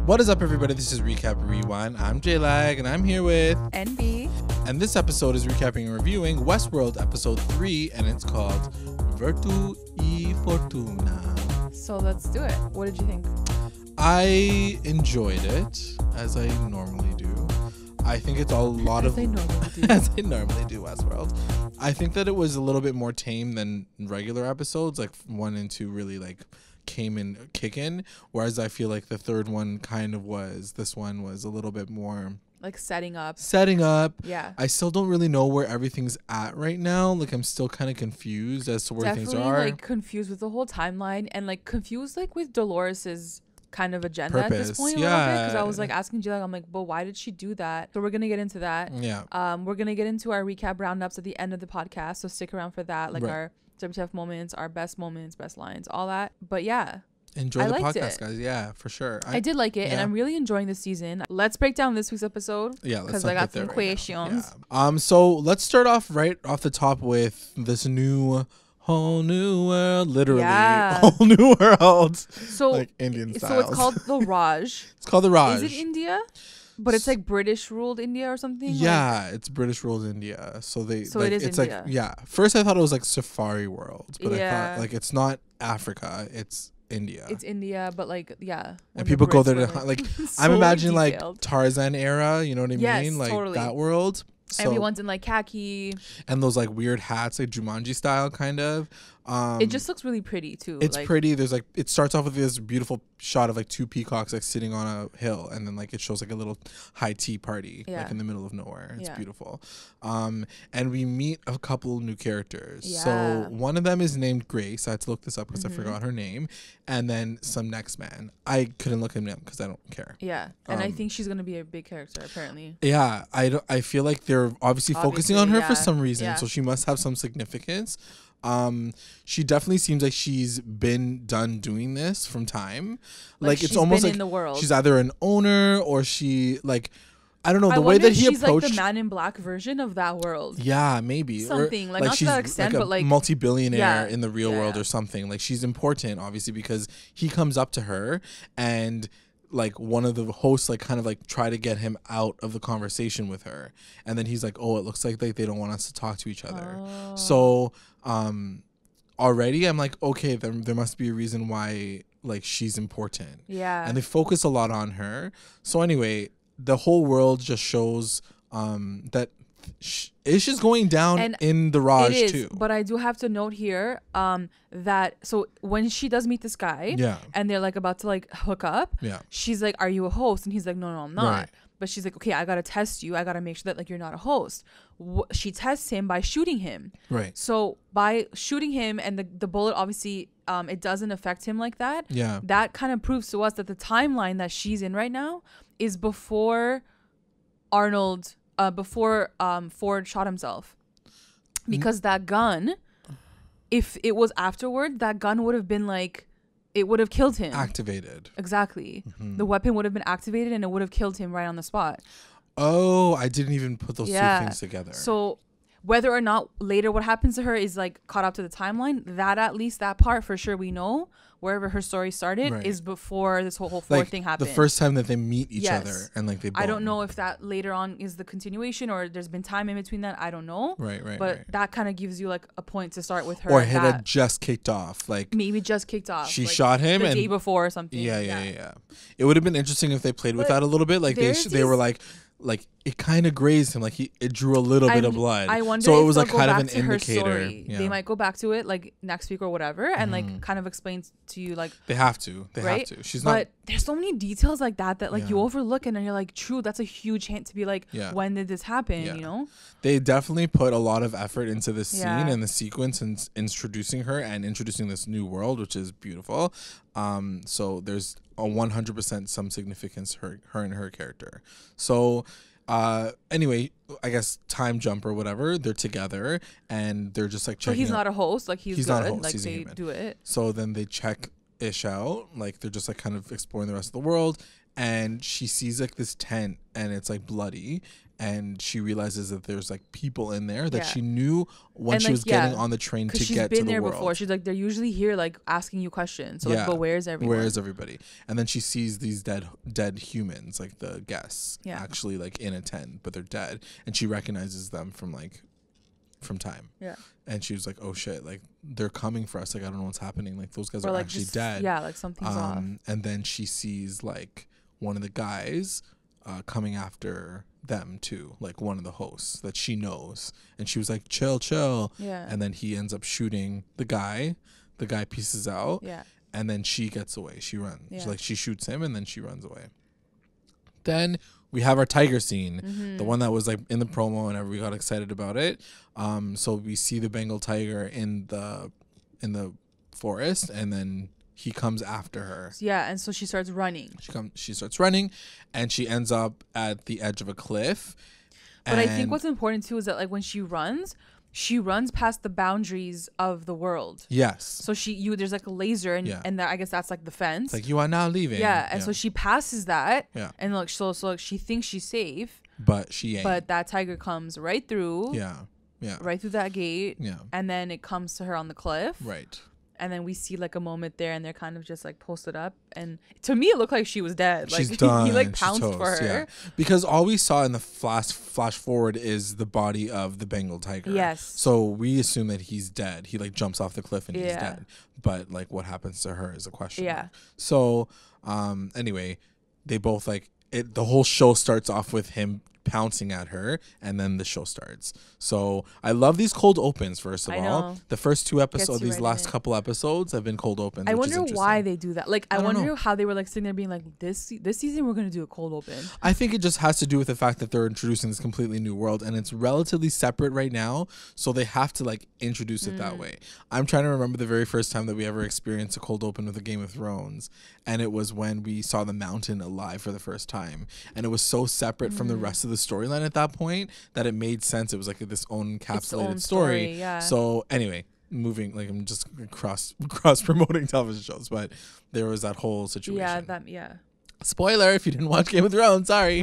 What is up, everybody? This is Recap Rewind. I'm J-Lag, and I'm here with NB. And this episode is recapping and reviewing Westworld Episode 3, and it's called Virtu e Fortuna. So let's do it. What did you think? I enjoyed it, as I normally do. I think it's a lot As I normally do. as I normally do, Westworld. I think that it was a little bit more tame than regular episodes, like 1 and 2 really like came in kicking, whereas I feel like the third one kind of was. This one was a little bit more Like setting up. Yeah. I still don't really know where everything's at right now. Like I'm still kind of confused as to where things are. Like confused with the whole timeline and like confused like with Dolores's kind of agenda at this point a little bit, because I was like asking Jill, I'm like, but why did she do that? So we're gonna get into that. Yeah. We're gonna get into our recap roundups at the end of the podcast, so stick around for that. Like Right. our WTF moments, our best moments, best lines, all that. But yeah, Enjoy I the liked podcast, it. guys. Yeah, for sure. I did like it, and yeah. I'm really enjoying this season. Let's break down this week's episode. Yeah, because I got some questions. Yeah. So let's start off right off the top with this whole new world, literally Yeah. whole new world. So like Indian style. So it's called the Raj. It's called the Raj. Is it India? But it's like British ruled India or something? Yeah, it's British ruled India. So they So like, it is it's India. like, yeah. First I thought it was like Safari World, but I Yeah. thought like it's not Africa, it's India. It's India, but like, yeah. And people go there to hunt. like So I'm imagining like detailed. Tarzan era, you know what I Yes, mean? Like totally. that world. So, Everyone's in like khaki. and those like weird hats, like Jumanji style kind of. It just looks really pretty too. It's like, pretty. There's like, it starts off with this beautiful shot of like 2 peacocks like sitting on a hill, and then like it shows like a little high tea party like Yeah. in the middle of nowhere. It's Yeah. beautiful. And we meet a couple new characters. Yeah. So one of them is named Grace. I had to look this up because I Mhm. forgot her name. And then some next man. I couldn't look him up because I don't care. Yeah. And I Um, think she's going to be a big character, apparently. Yeah, I feel like they're obviously focusing on her Obviously, for yeah, some reason, yeah. so she must have some significance. She definitely seems like she's been done doing this from time. Like it's she's almost been like in the world. she's either an owner or she like I don't know I the way wonder that if he she's approached. like the Man in Black version of that world. Yeah, maybe Something, or, like, not to she's that extent, like a but, like, multi-billionaire yeah, in the real yeah, world yeah. or something. Like she's important, obviously, because he comes up to her and like one of the hosts like kind of like try to get him out of the conversation with her, and then he's like, "Oh, it looks like they don't want us to talk to each other." Oh. So already I'm like, okay, there must be a reason why like she's important. Yeah. And they focus a lot on her. So anyway, the whole world just shows that Ish is going down And in the Raj it is, too. but I do have to note here that so when she does meet this guy Yeah. and they're like about to like hook up, Yeah. she's like, "Are you a host?" And he's like, "No, I'm not." Right. But she's like, "Okay, I gotta test you. I gotta make sure that like you're not a host." She tests him by shooting him. Right. So by shooting him and the bullet obviously it doesn't affect him like that. Yeah. That kind of proves to us that the timeline that she's in right now is before Arnold, before Ford shot himself. Because that gun, if it was afterward, that gun would have been like, it would have killed him. Activated. Exactly. Mm-hmm. The weapon would have been activated and it would have killed him right on the spot. Oh, I didn't even put those two things together. So whether or not later what happens to her is like caught up to the timeline, that at least that part for sure we know, wherever her story started, Right. is before this whole Ford like thing happened. the first time that they meet each Yes. other and like they I don't bond. know if that later on is the continuation or there's been time in between that. I don't know. Right, But right. that kind of gives you like a point to start with her. Or it that had just kicked off. Like maybe just kicked off. she like, shot him the and day before or something. Yeah. It would have been interesting if they played with But that a little bit. Like they were like it kind of grazed him. Like it drew a little bit of blood. I wonder so if it was they'll like go kind of back an to her indicator. story. Yeah. They might go back to it like next week or whatever, and Mm-hmm. like kind of explain to you like. They have to. They right? have to. She's but not. there's so many details like that like you Yeah. overlook and then you're like, true, that's a huge hint to be like, Yeah. when did this happen? Yeah. You know? They definitely put a lot of effort into this scene Yeah. and the sequence and introducing her and introducing this new world, which is beautiful. So there's a 100% some significance her and her character. So anyway, I guess time jump or whatever, they're together and they're just like So checking he's out. not a host, like he's good, not a host, like he's a they human. do it. So then they check Ish out, like they're just like kind of exploring the rest of the world, and she sees like this tent and it's like bloody, and she realizes that there's like people in there that she knew when and she like, was getting on the train to she's get been to the there world. before. She's like, they're usually here like asking you questions. So like, but where's everyone? Where's everybody? And then she sees these dead humans, like the guests, actually like in a tent, but they're dead, and she recognizes them from time. Yeah. And she was like, oh shit, like they're coming for us. Like I don't know what's happening. Like those guys or are like actually just, dead. Yeah, like something's off. And then she sees like one of the guys coming after them too, like one of the hosts that she knows, and she was like, chill. Yeah. And then he ends up shooting the guy pieces out. Yeah. And then she gets away. She runs. Yeah. Like she shoots him and then she runs away. Then we have our tiger scene, the one that was like in the promo and we got excited about it. So we see the Bengal tiger in the forest, and then he comes after her. Yeah, and so she starts running. She starts running, and she ends up at the edge of a cliff. But I think what's important too is that like when she runs past the boundaries of the world. Yes. So there's like a laser, and I guess that's like the fence. It's like, you are now leaving. Yeah, and so she passes that. Yeah. And like so like she thinks she's safe. But she ain't. But that tiger comes right through. Yeah. Yeah. Right through that gate. Yeah. And then it comes to her on the cliff. Right. And then we see like a moment there, and they're kind of just like posted up. And to me, it looked like she was dead. Like she's done. He like pounced for her. Yeah. Because all we saw in the flash forward is the body of the Bengal tiger. Yes. So we assume that he's dead. He like jumps off the cliff and he's dead. But like what happens to her is a question. Yeah. So anyway, they both like it. The whole show starts off with him pouncing at her, and then the show starts. So I love these cold opens. First of all, the first two episodes, these last couple episodes have been cold opens. I wonder why they do that. Like I wonder know. how they were like sitting there being like, this season we're gonna do a cold open. I think it just has to do with the fact that they're introducing this completely new world, and it's relatively separate right now, so they have to like introduce it that way. I'm trying to remember the very first time that we ever experienced a cold open with a Game of Thrones, and it was when we saw the mountain alive for the first time, and it was so separate from the rest of the storyline at that point that it made sense. It was like this own encapsulated story. Yeah. So anyway, moving, like I'm just cross promoting television shows, but there was that whole situation. Yeah. Spoiler if you didn't watch Game of Thrones, sorry.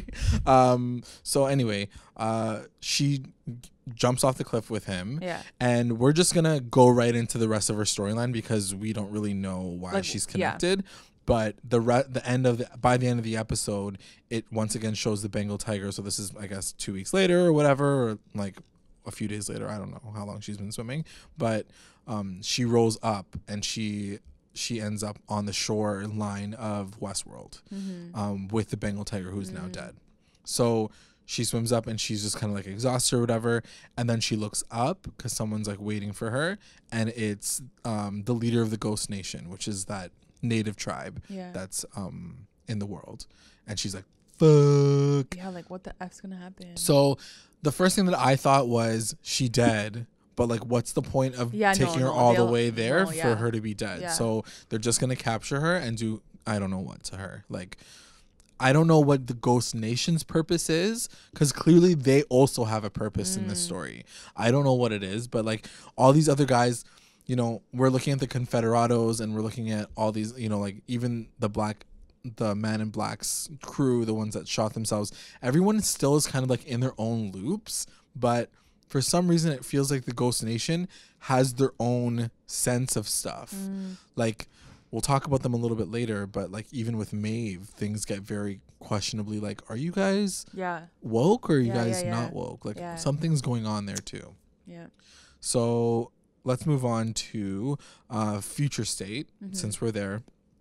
So anyway, she jumps off the cliff with him. Yeah. And we're just gonna go right into the rest of her storyline because we don't really know why she's connected. Yeah. But by the end of the episode, it once again shows the Bengal tiger. So this is, I guess, 2 weeks later or whatever, or like a few days later. I don't know how long she's been swimming, but she rolls up and she ends up on the shoreline of Westworld with the Bengal tiger, who's now dead. So she swims up and she's just kind of like exhausted or whatever, and then she looks up because someone's like waiting for her, and it's the leader of the Ghost Nation, which is that native tribe that's in the world. And she's like, fuck. Yeah, like what the F's gonna happen? So the first thing that I thought was she dead, but like what's the point of taking her all the way there for her to be dead? So they're just gonna capture her and do I don't know what to her. Like I don't know what the Ghost Nation's purpose is, because clearly they also have a purpose in this story. I don't know what it is, but like all these other guys, you know, we're looking at the Confederados and we're looking at all these, you know, like even the Man in Black's crew, the ones that shot themselves, everyone still is kind of like in their own loops, but for some reason it feels like the Ghost Nation has their own sense of stuff. Like we'll talk about them a little bit later, but like even with Maeve, things get very questionably like, are you guys woke or are you guys not woke? Like something's going on there too. Yeah. So let's move on to Future State, since we're there.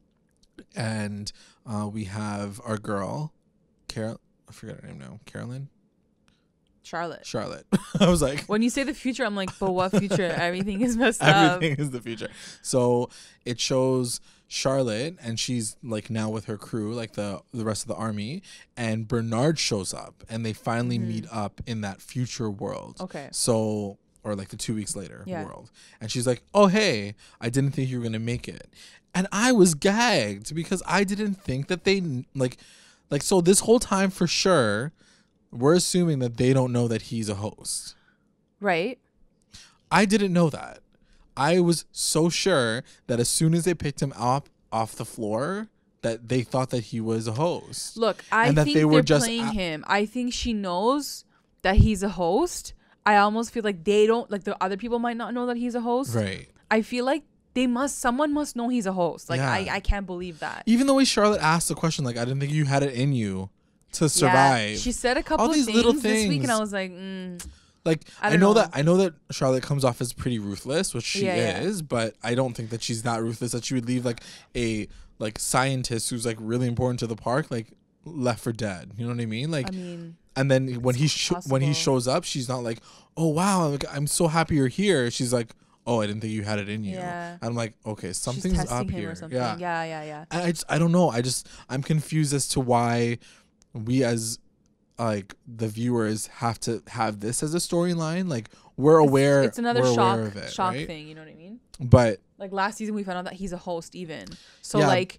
And we have our girl, Carol. I forget her name now. Carolyn? Charlotte. I was like, when you say the future, I'm like, but what future? Everything is messed up. Everything is the future. So it shows Charlotte, and she's like now with her crew, like the rest of the army, and Bernard shows up, and they finally meet up in that future world. Okay. So, or like the 2 weeks later world. And she's like, oh, hey, I didn't think you were going to make it. And I was gagged because I didn't think that they like, so this whole time for sure, we're assuming that they don't know that he's a host. Right. I didn't know that. I was so sure that as soon as they picked him up off the floor, that they thought that he was a host. Look, I And that think they were they're just playing him. I think she knows that he's a host. I almost feel like they don't, like the other people might not know that he's a host. Right. I feel like someone must know he's a host. Like, Yeah. I can't believe that. Even the way Charlotte asked the question, like, I didn't think you had it in you to survive. Yeah, she said a couple All of these things little this week, and I things. was like, Like, I I don't know know. that Charlotte comes off as pretty ruthless, which she Yeah. is, but I don't think that she's that ruthless that she would leave like a scientist who's like really important to the park like left for dead. You know what I mean? Like, I mean, and then when he when he possible. shows up, she's not like, "Oh wow, like, I'm so happy you're here." She's like, "Oh, I didn't think you had it in you." Yeah. And I'm like, "Okay, she's something's testing up him here." or something. Yeah. Yeah. I don't know. I'm confused as to why we as like the viewers have to have this as a storyline. Like we're aware It's another we're shock aware of it, shock right? thing. You know what I mean? But Like last season, we found out that he's a host even. So Yeah, like,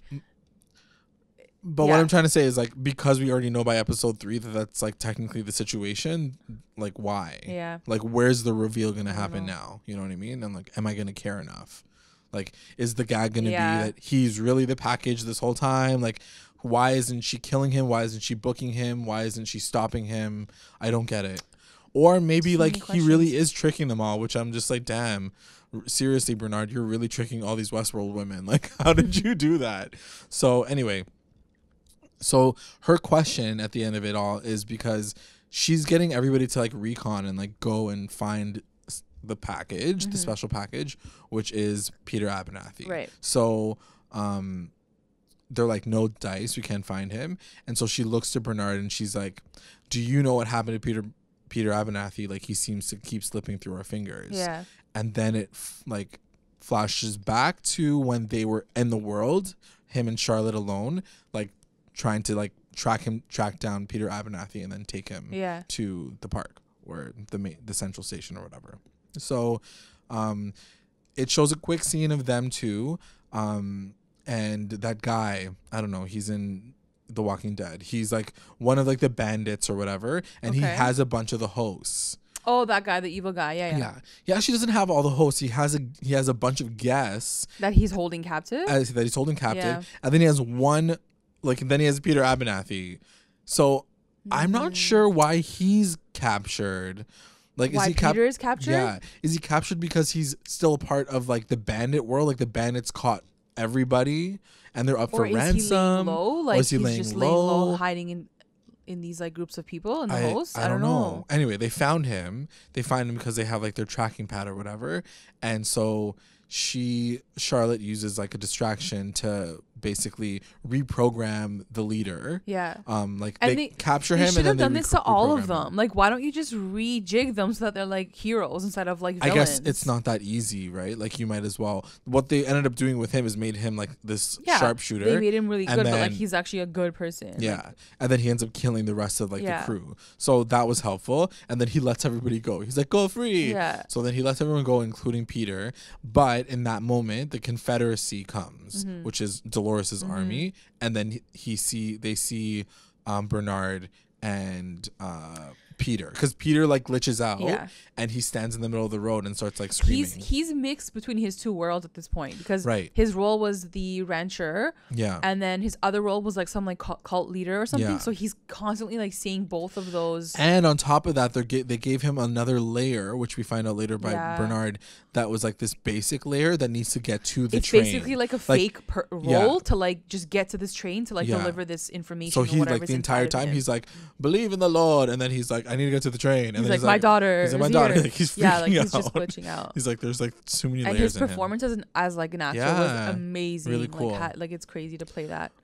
what Yeah. I'm trying to say is like because we already know by episode 3 that that's like technically the situation. Like why? yeah. Like where's the reveal gonna I don't happen know. now? You know what I mean? And like, am I gonna care enough? Like, is the gag gonna Yeah. be that he's really the package this whole time? Like, why isn't she killing him? Why isn't she booking him? Why isn't she stopping him? I don't get it. Or maybe So like many he really questions. is tricking them all, which I'm just like, damn. Seriously, Bernard, you're really tricking all these Westworld women. Like, how did you do that? So anyway, so her question at the end of it all is because she's getting everybody to like recon and like go and find the package, the special package, which is Peter Abernathy. Right. So they're like, no dice, we can't find him. And so she looks to Bernard and she's like, do you know what happened to Peter Abernathy? Like he seems to keep slipping through our fingers. Yeah. And then it like flashes back to when they were in the world, him and Charlotte alone, like trying to like track down Peter Abernathy and then take him Yeah. to the park or the central station or whatever. So it shows a quick scene of them two, and that guy, I don't know, he's in The Walking Dead. He's like one of like the bandits or whatever, and he Okay. has a bunch of the hosts. Oh, that guy, the evil guy. Yeah. He actually doesn't have all the hosts. He has a bunch of guests That he's holding captive. that he's holding captive, Yeah. and then he has one, like then he has Peter Abernathy. So I'm not sure why he's captured. Like, Why is he Peter is captured? Yeah, is he captured because he's still a part of like the bandit world? Like the bandits caught everybody, and they're up Or for is he ransom. laying low? Or Like is he he's laying just laying low, low? hiding in these like groups of people and the hosts. I don't know. Anyway, they found him. They find him because they have like their tracking pad or whatever. And so Charlotte uses like a distraction to basically reprogram the leader. Yeah. Like And they capture They him should and then have done they this to all of reprogram them. him. Like, why don't you just rejig them so that they're like heroes instead of like I villains? guess it's not that easy, right? Like you might as well. What they ended up doing with him is made him like this sharpshooter. They made him really and good, but like then- he's actually a good person. Yeah, and then he ends up killing the rest of like Yeah. the crew. So that was helpful. And then he lets everybody go. He's like, "Go free!" Yeah. So then he lets everyone go, including Peter. But in that moment, the Confederacy comes, Mm-hmm. which is Dolores's army, and then they see Bernard and Peter, because Peter like glitches out, Yeah. and he stands in the middle of the road and starts like screaming. He's mixed between his two worlds at this point because Right. his role was the rancher, Yeah. and then his other role was like some like cult leader or something. Yeah. So he's constantly like seeing both of those. And on top of that, they gave him another layer, which we find out later by Yeah. Bernard, that was like this basic layer that needs to get to the It's train. basically like a Like, fake role yeah. to like just get to this train to like Yeah. deliver this information. So or he's whatever's like the entire inside of time him. he's like, believe in the Lord, and then he's like, I need to get to the train. And He's then like, my daughter. He's like, my is daughter. here." Like, he's yeah, like freaking he's just out. glitching out. He's like, there's like too many And layers his in him. performance as like an actor Yeah. was amazing. Really cool. Like it's crazy to play that.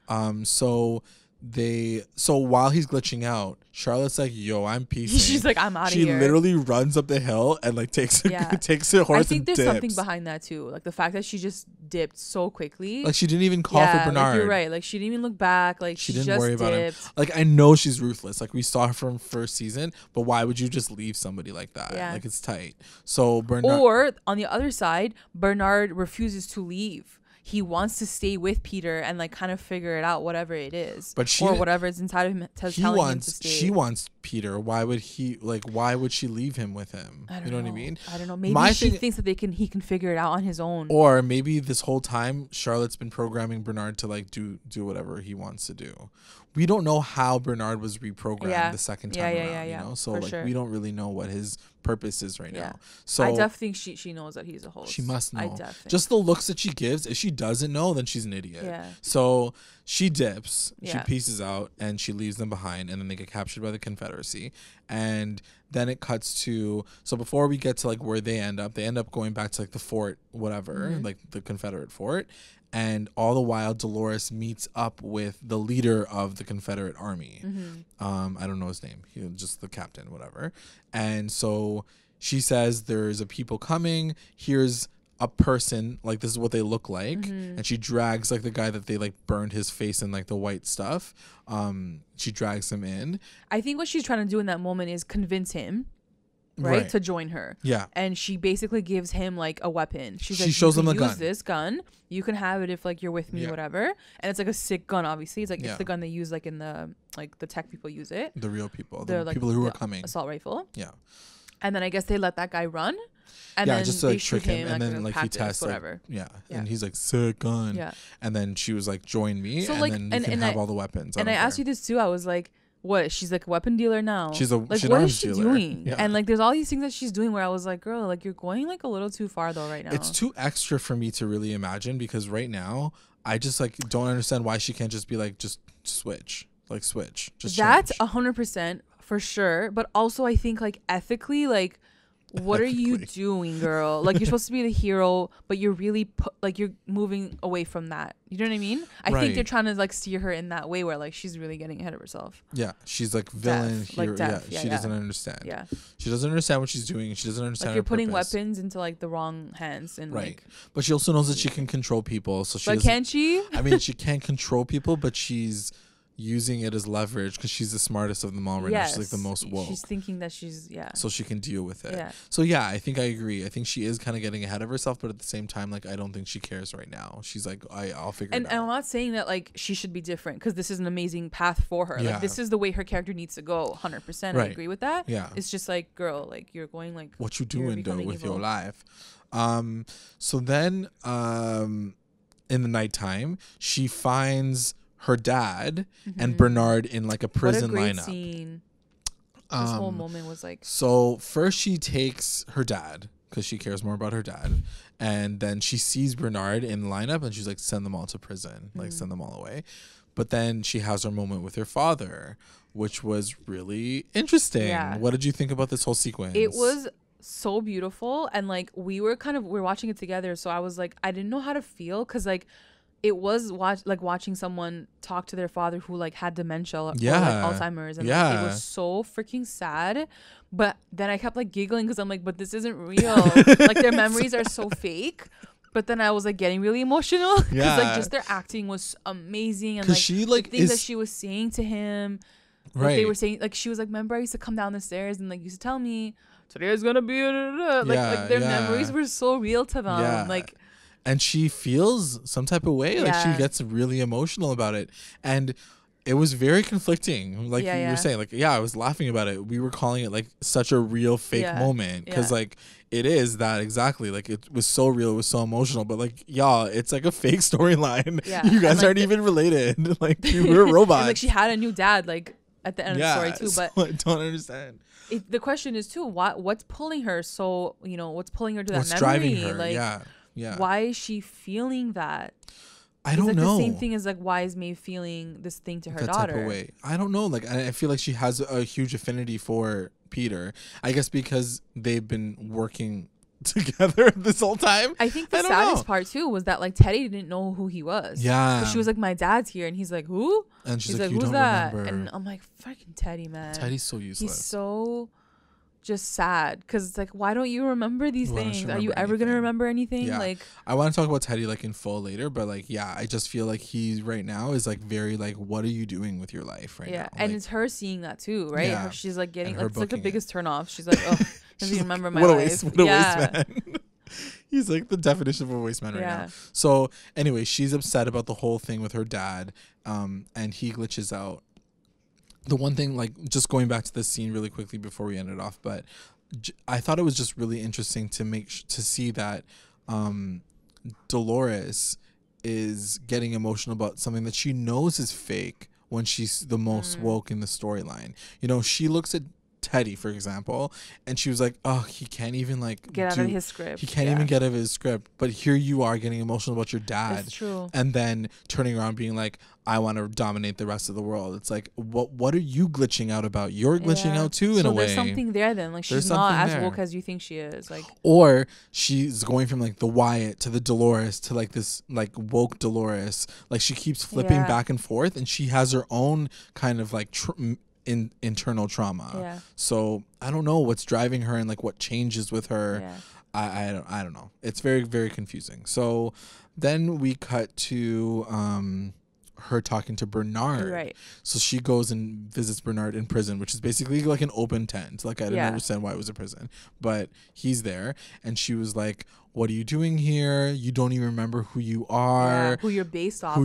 So while he's glitching out, Charlotte's like, yo, I'm piecing. She's like, I'm out of She here. literally runs up the hill and like takes a Yeah. takes a horse I think and there's dips. something behind that too. Like the fact that she just dipped so quickly. Like she didn't even call yeah, for Bernard. Like you're right. Like she didn't even look back. Like She she didn't just worry about him. dipped. Like I know she's ruthless. Like we saw her from first season, but why would you just leave somebody like that? Yeah. Like it's tight. So Bernard. Or on the other side, Bernard refuses to leave. he wants to stay with Peter and like kind of figure it out, whatever it is, But or whatever is inside of him telling him to stay. She wants Peter. Why would why would she leave him with him? I don't You know what I mean? I don't know. Maybe she thinks that he can figure it out on his own. Or maybe this whole time Charlotte's been programming Bernard to like do whatever he wants to do. We don't know how Bernard was reprogrammed the second time around, you know? So like we don't really know what his purpose is right now. So I definitely think she knows that he's a host. She must know. I definitely. Just the looks that she gives. If she doesn't know, then she's an idiot. Yeah. So she dips, she Yeah. pieces out, and she leaves them behind, and then they get captured by the Confederacy. And then it cuts to, so before we get to like where they end up going back to like the fort, whatever, like the Confederate fort. And all the while, Dolores meets up with the leader of the Confederate Army. I don't know his name. He was just the captain, whatever. And so she says, there's a people coming. Here's a person. Like, this is what they look like. And she drags, like, the guy that they, like, burned his face in, like, the white stuff. She drags him in. I think what she's trying to do in that moment is convince him. Right, to join her. Yeah. And she basically gives him like a weapon. She shows him the gun. Use this gun. You can have it if like you're with me, whatever. And it's like a sick gun. Obviously, it's like it's the gun they use like in the tech people use it. The real people, the people who are coming. Assault rifle. Yeah. And then I guess they let that guy run. And yeah, then just to they like, trick him, and then like practice, he tests whatever. Like, and he's like, sick gun. Yeah. And then she was like, join me, so, and like, then you can have all the weapons. And I asked you this too. I was like, what? She's like a weapon dealer now. She's like, she's what is she dealer. doing? Yeah. And like, there's all these things that she's doing where I was like, girl, like you're going like a little too far though right now. It's too extra for me to really imagine, because right now I just like don't understand why she can't just be like, just switch. Just that's 100% for sure. But also I think like ethically, like what are you doing, girl? Like you're supposed to be the hero, but you're really like you're moving away from that. You know what I mean? I think they're trying to like steer her in that way where like she's really getting ahead of herself. Yeah, she's like villain hero. Death. She doesn't understand. Yeah, she doesn't understand what she's doing. She doesn't understand. Like you're putting purpose. weapons into like the wrong hands and like. But she also knows that she can control people. So she. But can she? I mean, she can't control people, but she's using it as leverage because she's the smartest of them all right now. She's like the most woke. She's thinking that she's so she can deal with it. Yeah. So yeah, I think I agree. I think she is kind of getting ahead of herself, but at the same time, like I don't think she cares right now. She's like, I'll figure it out. And I'm not saying that like she should be different because this is an amazing path for her. Like this is the way her character needs to go. 100%. I agree with that. Yeah. It's just like, girl, like you're going like what you doing though with evil. your life. So then in the nighttime, she finds her dad and Bernard in like a prison what a great lineup. Scene. This whole moment was like. So first she takes her dad because she cares more about her dad, and then she sees Bernard in the lineup and she's like, send them all to prison, like send them all away. But then she has her moment with her father, which was really interesting. Yeah. What did you think about this whole sequence? It was so beautiful, and like we're watching it together, so I was like, I didn't know how to feel because like it was watching someone talk to their father who like had dementia or like Alzheimer's, and like, it was so freaking sad. But then I kept like giggling because I'm like, but this isn't real. Like their memories are so fake. But then I was like getting really emotional because like just their acting was amazing, and like she like the things that she was saying to him. Like they were saying, like she was like, remember I used to come down the stairs and like used to tell me today's gonna be like their memories were so real to them. Like. And she feels some type of way. Like she gets really emotional about it. And it was very conflicting. Like you were saying, like, I was laughing about it. We were calling it like such a real fake moment. Because like it is that exactly. Like it was so real. It was so emotional. But like, y'all, it's like a fake storyline. Yeah. You guys aren't even related. Like you were robots. And, like she had a new dad like at the end of the story too. But so I don't understand. The question is too, what's pulling her? So, what's pulling her to that what's memory? Driving her? Like, yeah. Why is she feeling that? I don't know. The same thing as like, why is Maeve feeling this thing to her daughter? Type of way. I don't know. Like, I feel like she has a huge affinity for Peter. I guess because they've been working together this whole time. I think the saddest part too was that like Teddy didn't know who he was. Yeah. She was like, my dad's here, and he's like, who? And she's like, who's don't that? remember. And I'm like, fucking Teddy, man. Teddy's so useless. He's so just sad because it's like, why don't you remember these things? Are you ever gonna remember anything? Yeah. Like, I want to talk about Teddy like in full later, but like, I just feel like he right now is like very like, what are you doing with your life right now? Yeah, and like, it's her seeing that too, right? Yeah. She's like getting like it's like the biggest turn off. She's like, oh, doesn't even remember my what life. What a waste, man. He's like the definition of a waste man right now. So anyway, she's upset about the whole thing with her dad, and he glitches out. The one thing, like, just going back to this scene really quickly before we end it off, but I thought it was just really interesting to to see that Dolores is getting emotional about something that she knows is fake when she's the most woke in the storyline. You know, she looks at Teddy, for example, and she was like, oh, he can't even like get out of his script. He can't even get out of his script. But here you are getting emotional about your dad. That's true. And then turning around being like, I want to dominate the rest of the world. It's like, what are you glitching out about? You're glitching out too, in a way. So there's something there then. Like, she's not as woke as you think she is. Like, or she's going from like the Wyatt to the Dolores to like this like woke Dolores. Like, she keeps flipping back and forth, and she has her own kind of like internal trauma. So I don't know what's driving her and like what changes with her. I don't know. It's very, very confusing. So then we cut to her talking to Bernard. Right. So she goes and visits Bernard in prison, which is basically like an open tent. Like, I didn't understand why it was a prison, but he's there, and she was like, what are you doing here? You don't even remember who you are. Who you're based off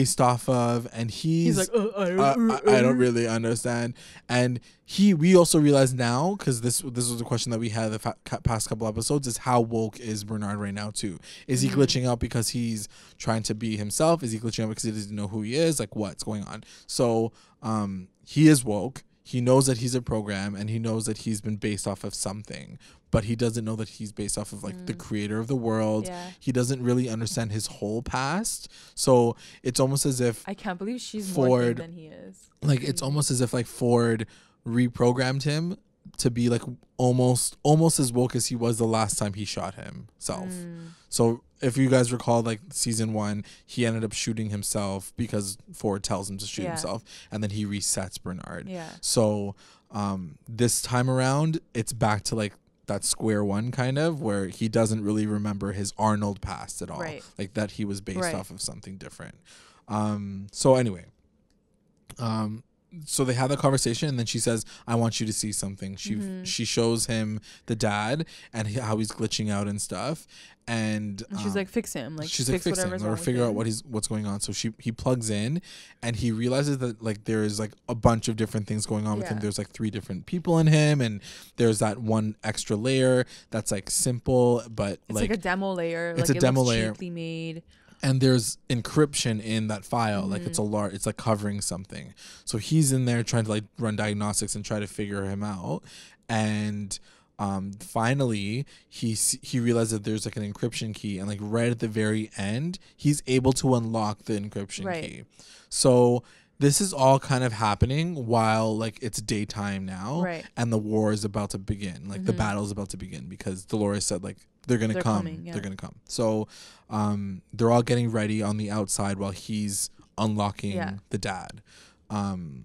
of. And he's like, I don't really understand. And we also realize now, because this was a question that we had the past couple episodes, is how woke is Bernard right now too? Is he glitching out because he's trying to be himself? Is he glitching out because he doesn't know who he is? Like, what's going on? So he is woke. He knows that he's a program, and he knows that he's been based off of something, but he doesn't know that he's based off of like the creator of the world. He doesn't really understand his whole past. So it's almost as if I can't believe she's more than he is. Like, it's almost as if like Ford reprogrammed him to be like almost as woke as he was the last time he shot himself. So if you guys recall, like season 1, he ended up shooting himself because Ford tells him to shoot himself, and then he resets Bernard. So this time around, it's back to like that square one kind of, where he doesn't really remember his Arnold past at all. Like, that he was based off of something different. So anyway, so they have the conversation, and then she says, I want you to see something. She shows him the dad and how he's glitching out and stuff, and she's like, fix him. Like, she's like, fix him, or figure out what's going on. So he plugs in, and he realizes that like there is like a bunch of different things going on with him. There's like 3 different people in him, and there's that one extra layer that's like simple, but it's like a demo layer. It's like, a demo layer, cheaply made. And there's encryption in that file. Like, it's it's like covering something. So he's in there trying to like run diagnostics and try to figure him out. And finally he realizes that there's like an encryption key, and like right at the very end, he's able to unlock the encryption key. So this is all kind of happening while like it's daytime now, and the war is about to begin. Like, the battle is about to begin, because Dolores said like they're gonna come. They're gonna come. So they're all getting ready on the outside while he's unlocking the dad. And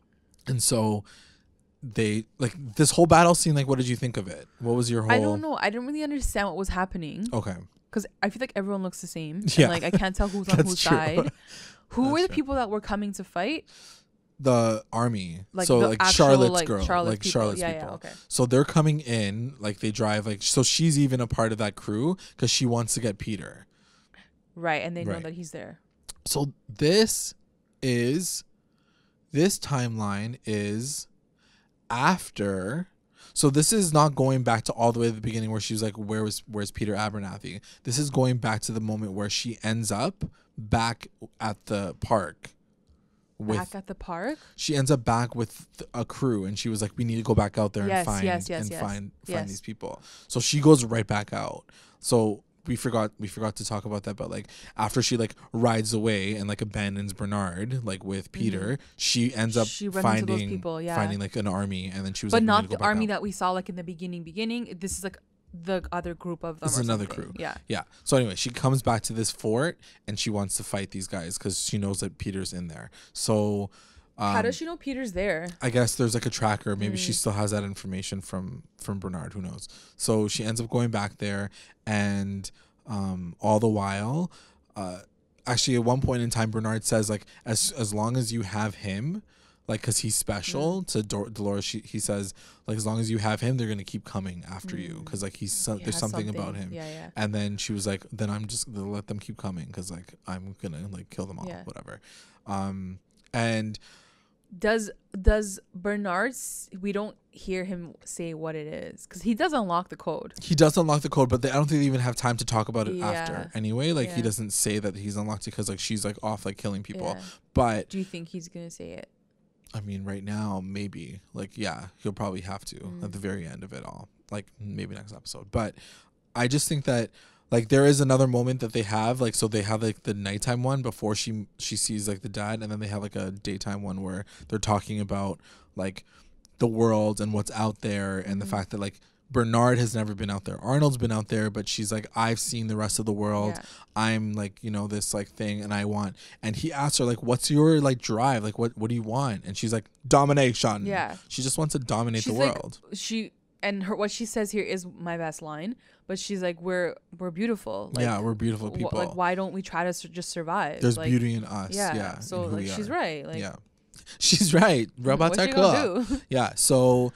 so they like this whole battle scene. Like, what did you think of it? What was your whole? I don't know. I didn't really understand what was happening. Okay. Because I feel like everyone looks the same. Yeah. And, like, I can't tell who's on whose side. Who were the people that were coming to fight? The army. Like, so the like actual, Charlotte's like, girl. Charlotte's like people. Charlotte's Yeah, people. okay. So they're coming in, like they drive, like, so she's even a part of that crew because she wants to get Peter. Right. And they know that he's there. So this timeline is after. So this is not going back to all the way to the beginning where she was like, where's Peter Abernathy? This is going back to the moment where she ends up back at the park. Back at the park? She ends up back with a crew, and she was like, we need to go back out there and find these people. So she goes right back out. So we forgot to talk about that, but like after she like rides away and like abandons Bernard like with Peter, she ends up finding people, finding like an army, and then she was but like, not the army that we saw like in the beginning. This is like the other group of them. This is another crew. Yeah. So anyway, she comes back to this fort, and she wants to fight these guys because she knows that Peter's in there. So how does she know Peter's there? I guess there's like a tracker. Maybe she still has that information from Bernard. Who knows? So she ends up going back there, and all the while, actually at one point in time, Bernard says like, as long as you have him, like because he's special to Dolores. He says like as long as you have him, they're gonna keep coming after you because like there's something about him. Yeah. And then she was like, then I'm just gonna let them keep coming because like I'm gonna like kill them all, whatever. And does Bernard? We don't hear him say what it is because he does unlock the code. He does unlock the code, but I don't think they even have time to talk about it after. Anyway, like he doesn't say that he's unlocked it because like she's like off like killing people. But do you think he's gonna say it? I mean, right now maybe like he'll probably have to at the very end of it all, like maybe next episode. But I just think that like there is another moment that they have, like so they have like the nighttime one before she sees like the dad, and then they have like a daytime one where they're talking about like the world and what's out there and the fact that like Bernard has never been out there. Arnold's been out there, but she's like, I've seen the rest of the world. I'm like, you know, this like thing, and I want. And he asks her like, what's your like drive? Like, what do you want? And she's like, domination. Yeah. She just wants to dominate the world. What she says here is my best line, but she's like, we're beautiful. Like, we're beautiful people. Like, why don't we try to just survive? There's like, beauty in us. Yeah. So like, she's right. Like, she's right. What you gonna do? Yeah. So,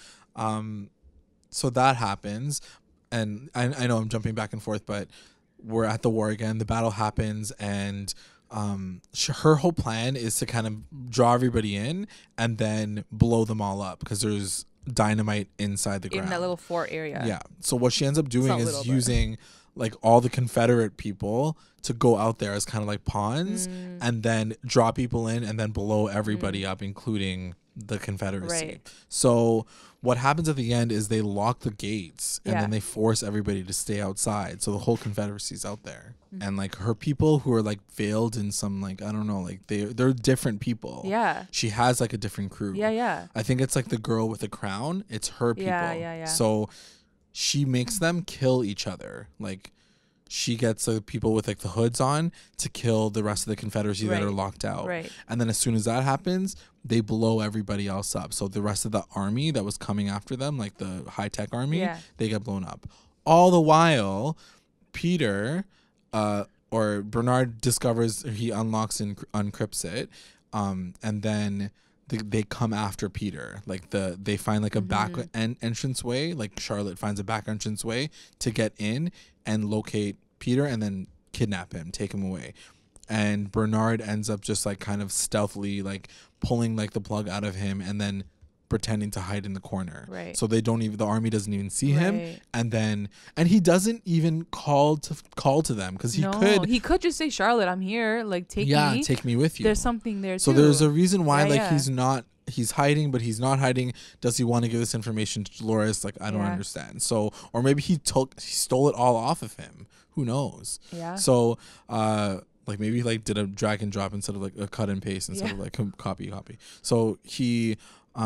so that happens, and I know I'm jumping back and forth, but we're at the war again. The battle happens, and her whole plan is to kind of draw everybody in and then blow them all up because there's dynamite inside the ground in that little fort area. Yeah. So what she ends up doing is using like all the Confederate people to go out there as kind of like pawns and then draw people in and then blow everybody up, including the Confederacy. Right. So what happens at the end is they lock the gates and then they force everybody to stay outside. So the whole Confederacy's out there. And like her people who are like veiled in some like, I don't know, like they're different people. Yeah. She has like a different crew. Yeah. I think it's like the girl with the crown. It's her people. Yeah. So she makes them kill each other. Like she gets the people with like the hoods on to kill the rest of the Confederacy that are locked out. Right. And then as soon as that happens, they blow everybody else up. So the rest of the army that was coming after them, like the high-tech army, they get blown up. All the while, Peter or Bernard discovers, he unlocks and uncrypts it, and then they come after Peter. Like they find like a back entrance way. Like Charlotte finds a back entrance way to get in and locate Peter and then kidnap him, take him away. And Bernard ends up just like kind of stealthily like pulling like the plug out of him and then pretending to hide in the corner. Right. So the army doesn't even see him. And he doesn't even call to them because he could just say, Charlotte, I'm here. Like take me. Take me with you. There's something there so too. There's a reason why he's hiding, but he's not hiding. Does he want to give this information to Dolores? Like, I don't understand. So, or maybe he stole it all off of him. Who knows? Yeah. So, like maybe like did a drag and drop instead of like a cut and paste instead of like copy. So he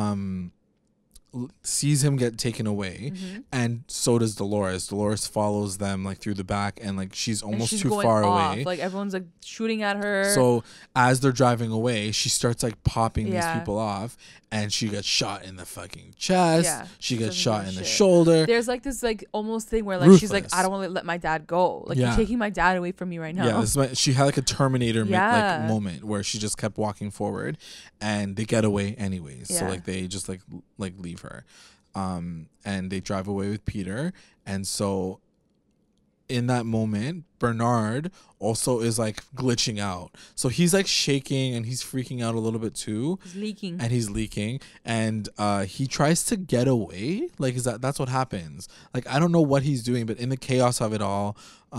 sees him get taken away, and so does Dolores. Dolores follows them like through the back, and like she's almost too far away. Like everyone's like shooting at her. So as they're driving away, she starts like popping these people off, and she gets shot in the fucking chest. Yeah, she gets shot in the shoulder. There's like this like almost thing where like she's like, I don't want to let my dad go. Like you're taking my dad away from me right now. Yeah, she had like a Terminator like moment where she just kept walking forward, and they get away anyways. So like they just like leave her, and they drive away with Peter. And so in that moment, Bernard also is like glitching out. So he's like shaking and he's freaking out a little bit too. He's leaking. And he tries to get away. Like that's what happens. Like I don't know what he's doing, but in the chaos of it all,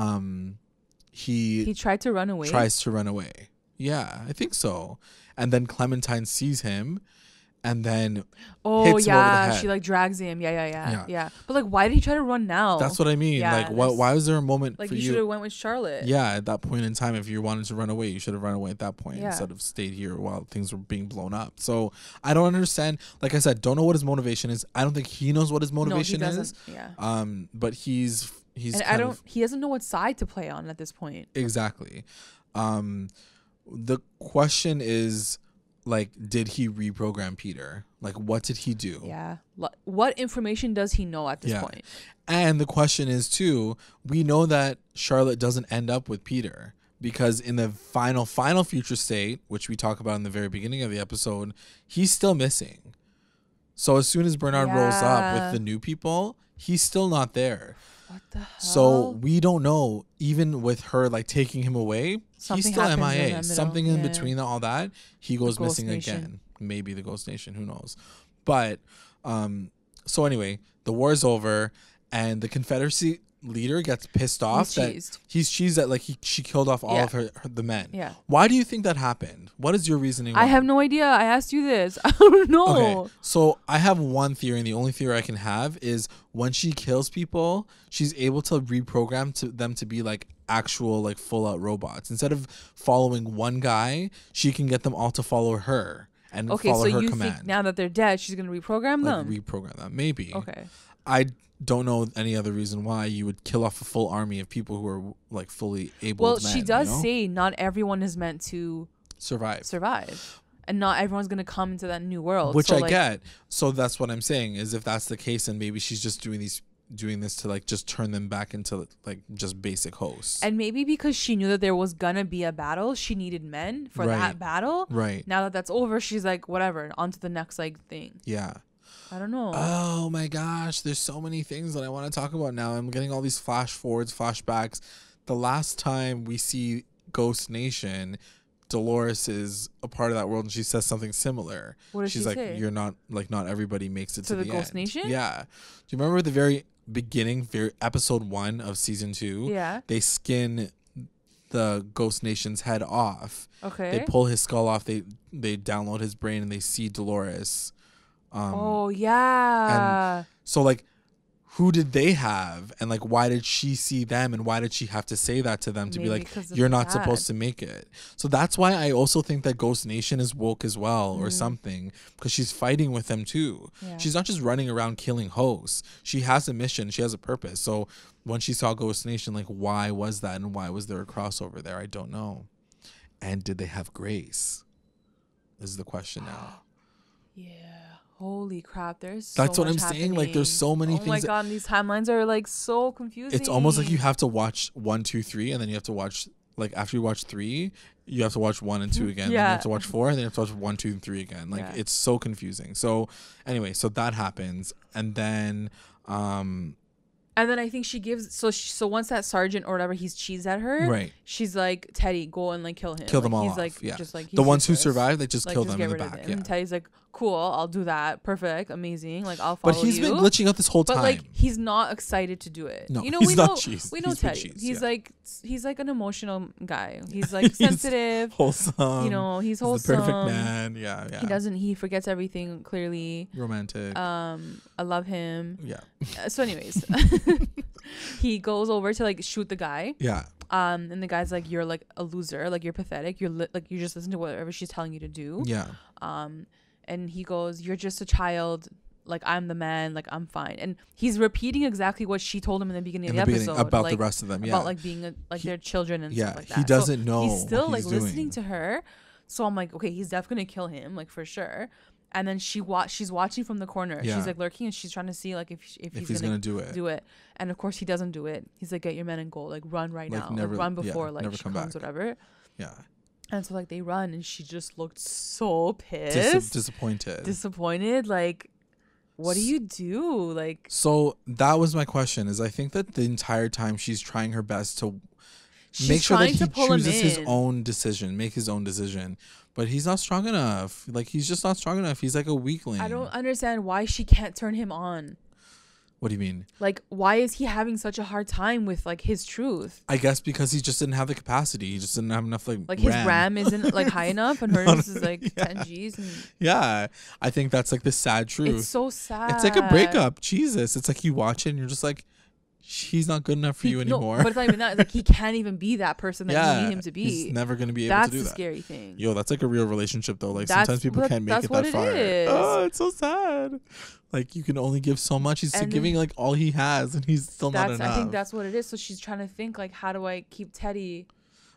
he tried to run away. Tries to run away. Yeah, I think so. And then Clementine sees him and then hits him over the head. She like drags him. Yeah. But like, why did he try to run now? That's what I mean. Like, why was there a moment like for you should have went with Charlotte? Yeah, at that point in time, if you wanted to run away, you should have run away at that point instead of stayed here while things were being blown up. So I don't understand. Like I said, don't know what his motivation is. I don't think he knows what his motivation is. Yeah. But he's and he doesn't know what side to play on at this point. Exactly. The question is, like, did he reprogram Peter? Like, what did he do? Yeah. What information does he know at this point? And the question is, too, we know that Charlotte doesn't end up with Peter. because in the final future state, which we talk about in the very beginning of the episode, he's still missing. So as soon as Bernard rolls up with the new people, he's still not there. What the hell? So we don't know, even with her like taking him away, Something he's still happens in the MIA. middle, Something in yeah. between all that, he goes Ghost missing Nation. again. Maybe the Ghost Nation, who knows? But so anyway, the war is over, and the Confederacy leader gets pissed off he's cheesed that like she killed off all of the men. Yeah. Why do you think that happened? What is your reasoning? I have no idea. I asked you this. I don't know. Okay, so I have one theory, and the only theory I can have is when she kills people, she's able to reprogram them to be like actual like full out robots. Instead of following one guy, she can get them all to follow her and follow her command. Think now that they're dead, she's gonna reprogram them? Reprogram them, maybe. Okay. I don't know any other reason why you would kill off a full army of people who are like fully able. Well, she does say not everyone is meant to survive, and not everyone's gonna come into that new world. Which so, I get. So that's what I'm saying is if that's the case, then maybe she's just doing this to like just turn them back into like just basic hosts. And maybe because she knew that there was gonna be a battle, she needed men for that battle. Right. Now that that's over, she's like, whatever, on to the next like thing. Yeah. I don't know. Oh my gosh, there's so many things that I want to talk about now. I'm getting all these flash forwards, flashbacks. The last time we see Ghost Nation, Dolores is a part of that world, and she says something similar. What does She's she like, say? "You're not like not everybody makes it to the Ghost end." Nation? Yeah. Do you remember the very beginning, episode 1 of season 2? Yeah. They skin the Ghost Nation's head off. Okay. They pull his skull off. They download his brain, and they see Dolores. Oh yeah. So like, who did they have, and like why did she see them, and why did she have to say that to them to be like, you're not supposed to make it? So that's why I also think that Ghost Nation is woke as well, or something, because she's fighting with them too. Yeah. She's not just running around killing hosts. She has a mission. She has a purpose. So when she saw Ghost Nation, like, why was that, and why was there a crossover there? I don't know. And did they have grace? Is the question now. Yeah. Holy crap, there's That's so what I'm much saying. Like, there's so many things. Oh my god, these timelines are like so confusing. It's almost like you have to watch 1, 2, 3, and then you have to watch, like, after you watch 3, you have to watch 1 and 2 again. Then you have to watch 4, and then you have to watch 1, 2, and 3 again. Like, it's so confusing. So anyway, so that happens, and then I think she gives so once that sergeant or whatever he's cheesed at her, right, she's like, Teddy, go and like kill him. Kill them all He's off. like, Yeah. just like the ones who useless. survive, they just Like, kill just them in get the rid of back. them. Yeah. And Teddy's like, cool, I'll do that. Perfect, amazing. Like, I'll follow But he's you. been glitching out this whole time. But like, he's not excited to do it. No, you know, he's we not know, cheese. we know He's been Teddy. cheese, He's like an emotional guy. He's like sensitive. Wholesome. You know, he's the wholesome. perfect man. Yeah, yeah. He forgets everything clearly. Romantic. I love him. Yeah. So anyways, he goes over to like shoot the guy. Yeah. And the guy's like, you're like a loser, like you're pathetic, like you just listen to whatever she's telling you to do. Yeah. And he goes, you're just a child, like I'm the man, like I'm fine. And he's repeating exactly what she told him in the beginning of the episode about like, the rest of them. Yeah. about like being their children and stuff like that. He doesn't know. He's still what like he's listening doing. to her. So I'm like, okay, he's definitely gonna kill him, like for sure. And then she's watching from the corner. Yeah. She's like lurking, and she's trying to see like if he's gonna do it. And of course he doesn't do it. He's like, get your men and go, like run right now, never, like, run before yeah, like never she come comes, back. whatever. Yeah. And so like they run, and she just looked so pissed, disappointed. Like, what do you do? Like, so that was my question. Is I think that the entire time she's trying her best to she's make sure that trying he to pull chooses him his in. own decision, make his own decision. But he's not strong enough. Like, he's just not strong enough. He's like a weakling. I don't understand why she can't turn him on. What do you mean? Like, why is he having such a hard time with like his truth? I guess because he just didn't have the capacity. He just didn't have enough Like his RAM isn't like high enough, and hers is like 10 Gs. And yeah, I think that's like the sad truth. it's so sad. It's like a breakup. Jesus, it's like you watch it and you're just like, he's not good enough for you anymore. No, but it's not even that. It's like he can't even be that person that you need him to be. He's never gonna be able That's to do the that. scary thing. Yo, that's like a real relationship though. Like That's sometimes people what- can't make that's it what that it far. is. Oh, it's so sad. Like you can only give so much. He's And giving like all he has, and he's still not enough. I think that's what it is. So she's trying to think like, how do I keep Teddy?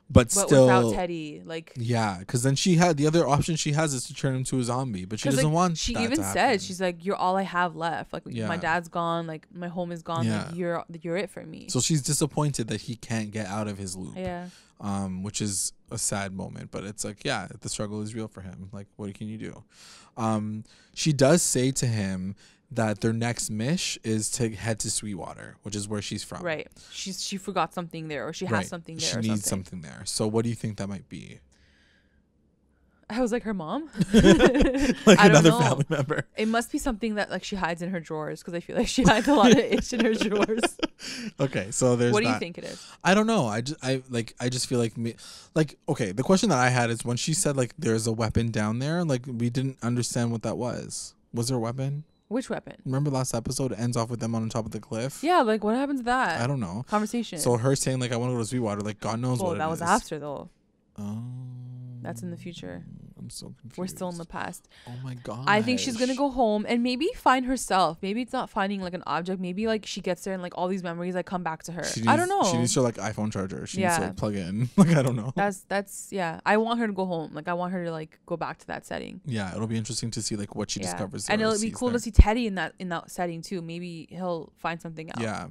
but But still without Teddy, like, yeah, because then she had the other option she has is to turn him to a zombie, but she doesn't like, want she that even to said, happen. she's like, you're all I have left. Like, Yeah. my dad's gone. Like, my home is gone. Yeah. Like, you're it for me. So she's disappointed that he can't get out of his loop. Yeah. Which is a sad moment, but it's like, yeah, the struggle is real for him. Like, what can you do? She does say to him that their next mish is to head to Sweetwater, which is where she's from. Right. She forgot something there, or she has something there. She or needs something. there. So what do you think that might be? I was like, her mom. Like I don't another know. family member. It must be something that like she hides in her drawers, because I feel like she hides a lot of itch in her drawers. Okay, so there's What do you that. think it is? I don't know. I just feel like okay, the question that I had is when she said like there's a weapon down there, like we didn't understand what that was. Was there a weapon? Which weapon? Remember last episode it ends off with them on top of the cliff? Yeah, like what happened to that? I don't know. Conversation. So her saying like I want to go to Sweetwater, like God knows well, what that it was is. after though. Oh. That's in the future. I'm so confused. We're still in the past. Oh my god. I think she's gonna go home and maybe find herself. Maybe it's not finding like an object. Maybe like she gets there and like all these memories like come back to her. I don't know. She needs her like iPhone charger. She needs to Yeah. like plug in. Like I don't know. That's yeah. I want her to go home. Like I want her to like go back to that setting. Yeah, it'll be interesting to see like what she Yeah. discovers. And or it'll be sees cool there. to see Teddy in that setting too. Maybe he'll find something out. Yeah.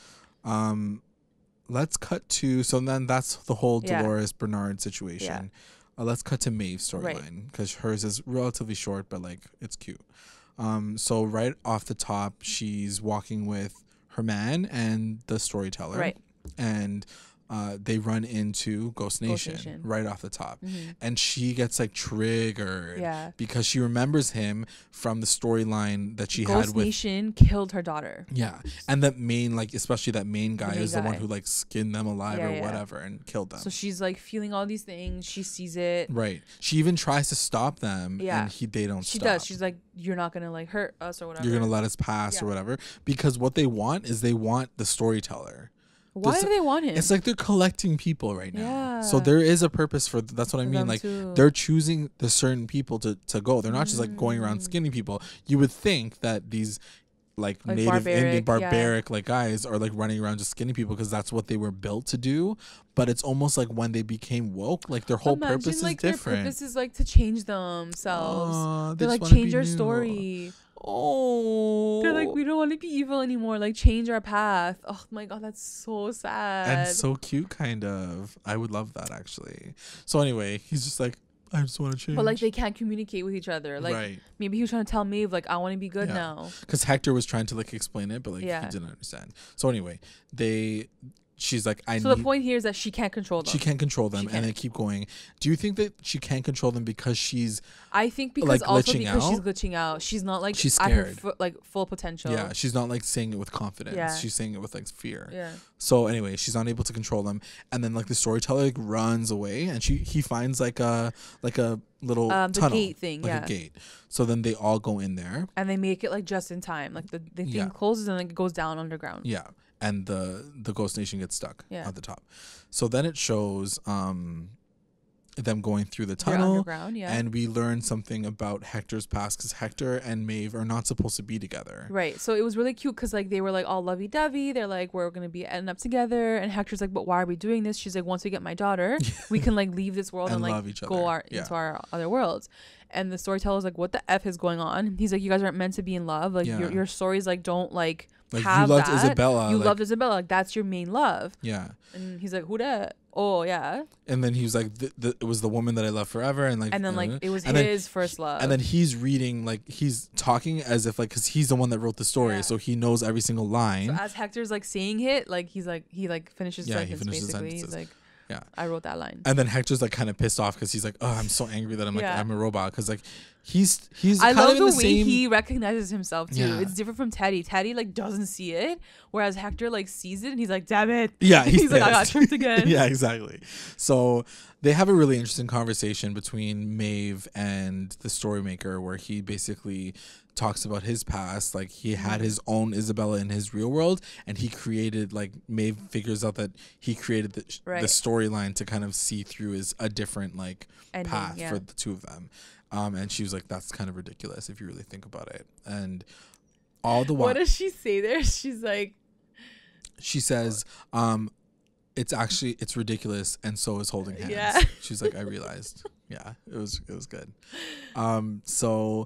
Let's cut to then that's the whole Yeah. Dolores Bernard situation. Let's cut to Maeve's Right. storyline because hers is relatively short, but like it's cute. So right off the top, she's walking with her man and the storyteller, Right. and they run into Ghost Nation right off the top, and she gets like triggered Yeah. because she remembers him from the storyline that she Ghost had with Nation killed her daughter. yeah, and that main like especially that main guy main is the one guy. who like skinned them alive Yeah, or yeah. whatever and killed them. So she's like feeling all these things. She sees it. Right. She even tries to stop them, Yeah. and they don't She stop. does. She's like, you're not gonna like hurt us or whatever. You're gonna let us pass or Yeah. whatever, because what they want is they want the storyteller. Why Does do they want him? It's like they're collecting people right now. Yeah. So there is a purpose for that's what I For mean. them Like too. they're choosing the certain people to go. They're not just like going around skinning people. You would think that these like native Indian barbaric like guys are like running around just skinning people because that's what they were built to do. But it's almost like when they became woke, like their whole Imagine, purpose like, is different. Their purpose is like to change themselves. Aw, They're just like wanna change be our new. story. Oh, They're like, we don't want to be evil anymore. Like change our path. Oh my god, that's so sad. and so cute, kind of. I would love that actually. So anyway, he's just like, I just want to change. But like they can't communicate with each other. Like right. maybe he was trying to tell Maeve like I want to be good Yeah. now. Because Hector was trying to like explain it, but like Yeah. he didn't understand. So anyway, she's like, So the point here is that she can't control them. She can't control them, She and can't. they keep going. Do you think that she can't control them because she's I think because like, also glitching because she's out? glitching out. She's not like She's at her scared. full potential. yeah, she's not like saying it with confidence. Yeah. She's saying it with like fear. Yeah. So anyway, she's not able to control them, and then like the storyteller like runs away, and he finds like a little The tunnel, gate thing, like yeah. a gate. So then they all go in there. And they make it like just in time. Like the thing Yeah. closes and like it goes down underground. Yeah, and the Ghost Nation gets stuck Yeah. at the top. So then it shows them going through the They're tunnel, underground, yeah. and we learn something about Hector's past because Hector and Maeve are not supposed to be together. Right. So it was really cute because like they were like all lovey dovey. They're like, we're gonna be ending up together. And Hector's like, but why are we doing this? She's like, once we get my daughter, we can like leave this world and And like love each go other. into our other worlds. And the storyteller's like, what the F is going on? He's like, you guys aren't meant to be in love. Like Yeah. your stories like don't like Like have you loved that. Isabella. You like, loved Isabella. Like that's your main love. Yeah. And he's like, who that? Oh yeah. And then he was like, it was the woman that I loved forever, and like, And then like it was and then his first love. And then he's reading, like he's talking as if like, because he's the one that wrote the story, Yeah. so he knows every single line. so as Hector's like saying it, like he finishes Yeah, he sentence finishes basically. sentences. He's like, Yeah. I wrote that line. And then Hector's like kind of pissed off because he's like, oh, I'm so angry that I'm like Yeah. I'm a robot, because like he's I kind love of in the the way same. he recognizes himself too. Yeah. It's different from Teddy. Teddy like doesn't see it, whereas Hector like sees it and he's like, "Damn it!" Yeah, he's like, "I got pissed. tricked again." Yeah, exactly. So they have a really interesting conversation between Maeve and the story maker, where he basically talks about his past. Like he had his own Isabella in his real world, and he created, like Maeve figures out that he created the Right. storyline to kind of see through as a different like Ending, path yeah. for the two of them. And she was like, that's kind of ridiculous if you really think about it. And all the while What does she say there? She's like, she says, it's ridiculous, and so is holding hands. Yeah. She's like, I realized. Yeah, it was good. So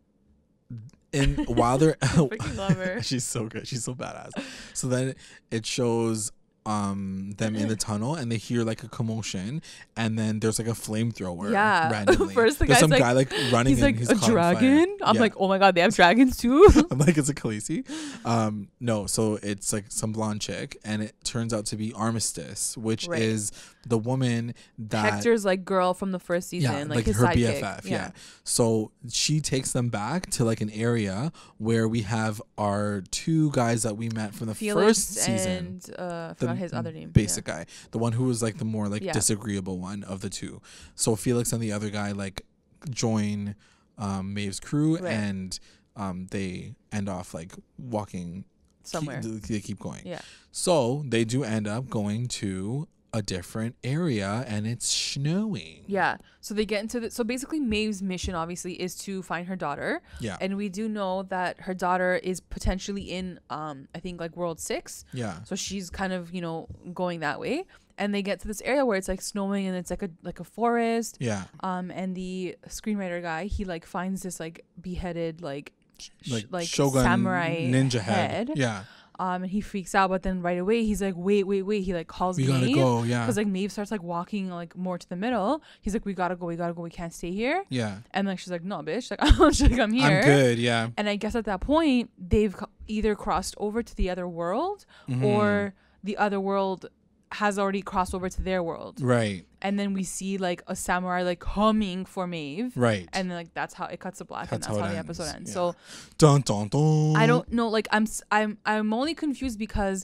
while they're freaking love her. she's so good. She's so badass. So then it shows them in the tunnel, and they hear like a commotion, and then there's like a flamethrower. Yeah. Randomly. First, there's some like, guy like running. He's and like, he's a caught on fire. dragon? I'm Yeah. like, oh my God, they have dragons too? I'm like, it's a Khaleesi. No, so it's like some blonde chick, and it turns out to be Armistice, which Right. is the woman that Hector's like girl from the first season, like his her sidekick. BFF. Yeah. So she takes them back to like an area where we have our two guys that we met from the Felix first season. and I forgot his other name. Basic guy, the one who was like the more like Yeah. disagreeable one of the two. So Felix and the other guy like join Maeve's crew, Right. and they end off like walking Somewhere. They keep going. Yeah. So they do end up going to a different area, and it's snowing. Yeah. So they get into so basically Maeve's mission obviously is to find her daughter. Yeah. And we do know that her daughter is potentially in I think like World 6. Yeah. So she's kind of, going that way. And they get to this area where it's like snowing, and it's like a forest. Yeah. And the screenwriter guy, he like finds this like beheaded like Shogun samurai ninja head. Yeah. And he freaks out, but then right away he's like, wait. He like calls We gotta Maeve. go. Yeah. Because like Maeve starts like walking like more to the middle. He's like, we gotta go. We can't stay here. Yeah. And like she's like, no, bitch. Like she's like, I'm here. I'm good. Yeah. And I guess at that point they've either crossed over to the other world, or the other world has already crossed over to their world. Right. And then we see like a samurai like coming for Maeve. Right. And then like that's how it cuts to black, and That's that's how how it the ends. episode ends. Yeah. So Dun dun dun. I don't know. Like I'm only confused because